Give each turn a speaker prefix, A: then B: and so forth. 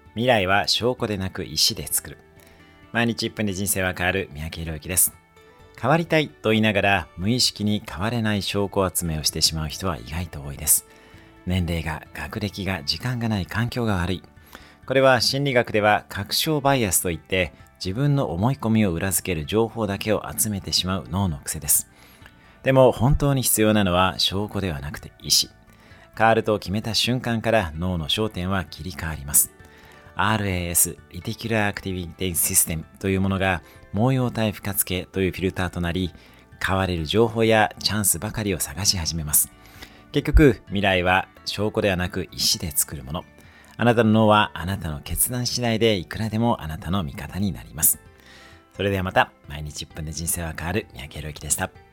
A: 未来は証拠でなく石で作る。毎日1分で人生は変わる。三宅宏之です。変わりたいと言いながら無意識に変われない証拠集めをしてしまう人は意外と多いです。年齢が、学歴が、時間がない、環境が悪い。これは心理学では確証バイアスといって、自分の思い込みを裏付ける情報だけを集めてしまう脳の癖です。でも本当に必要なのは証拠ではなくて意思。変わると決めた瞬間から脳の焦点は切り替わります。RAS、Reticular Activating System というものが毛様体不活系というフィルターとなり、変われる情報やチャンスばかりを探し始めます。結局、未来は証拠ではなく意思で作るもの。あなたの脳はあなたの決断次第でいくらでもあなたの味方になります。それではまた、毎日1分で人生は変わる。三宅宏之でした。